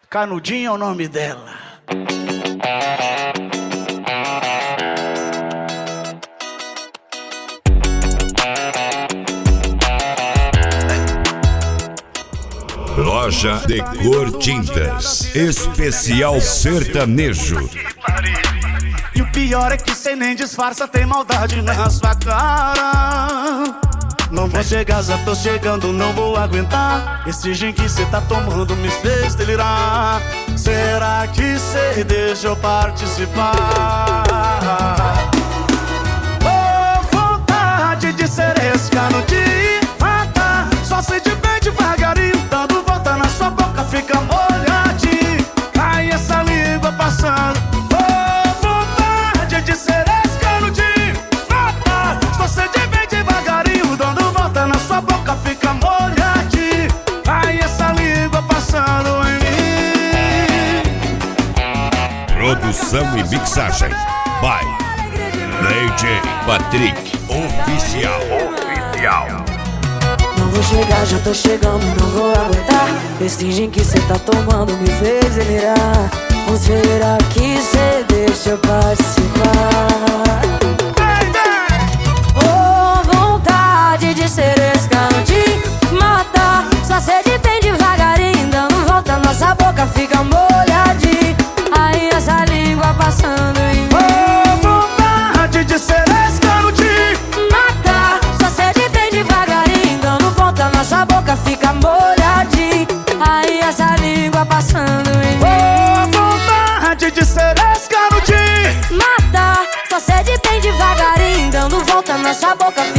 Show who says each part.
Speaker 1: Canudinho é o nome dela.
Speaker 2: Loja de Cor Tintas, especial sertanejo.
Speaker 1: E o pior é que cê nem disfarça, tem maldade na sua cara. Não vou chegar, já tô chegando, não vou aguentar. Esse gin que cê tá tomando me fez delirar. Será que cê deixa eu participar? Oh, vontade de ser esse canudinho, mata. Só sei de bem devagarinho, dando volta na sua boca, fica molhadinho. Cai essa língua passando. Oh, vontade de ser esse canudinho, mata. Só sei de bem devagarinho, dando volta na sua boca, fica molhadinho. Cai essa língua passando em mim.
Speaker 2: Produção e mixagem by DJ Patrick Oficial.
Speaker 3: Não vou chegar, já tô chegando, não vou aguentar. Esse gin que cê tá tomando me fez delirar. Ou será que cê deixa eu participar? Oh, vontade de ser esse canudinho, mata. Só cê de bem devagarinho, dando volta, nossa boca fica molhadinha. Aí essa língua passando em mim.
Speaker 1: Oh, vontade de ser esse canudinho,
Speaker 3: mata. Só cê de bem devagarinho, dando volta, nossa boca fica molhadinha. Aí essa língua passando em mim.
Speaker 1: oh, vontade de ser esse canudinho,
Speaker 3: Mata, só cê de bem devagarinho, dando volta, nossa boca